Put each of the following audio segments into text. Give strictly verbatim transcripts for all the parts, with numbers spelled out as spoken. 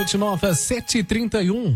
Noite Nova, sete e trinta e um.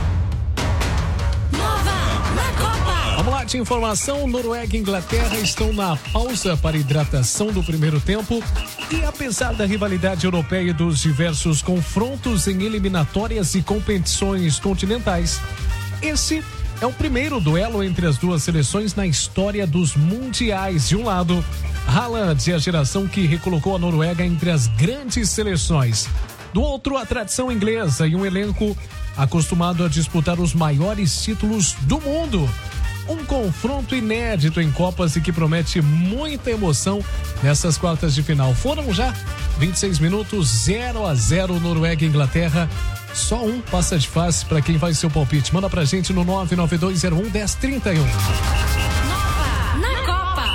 Vamos lá de informação, Noruega e Inglaterra estão na pausa para hidratação do primeiro tempo e apesar da rivalidade europeia e dos diversos confrontos em eliminatórias e competições continentais, esse é o primeiro duelo entre as duas seleções na história dos mundiais. De um lado, Haaland e a geração que recolocou a Noruega entre as grandes seleções. Do outro, a tradição inglesa e um elenco acostumado a disputar os maiores títulos do mundo. Um confronto inédito em Copas e que promete muita emoção nessas quartas de final. Foram já vinte e seis minutos, zero a zero Noruega e Inglaterra. Só um passa de fase para quem vai ser o palpite. Manda pra gente no nove nove dois zero um, um zero três um. Nova na Copa.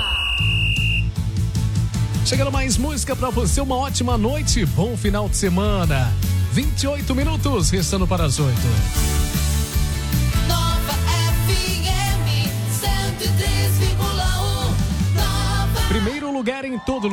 Chegando mais música pra você, uma ótima noite, bom final de semana. vinte e oito minutos, restando para as oito. Primeiro lugar em todo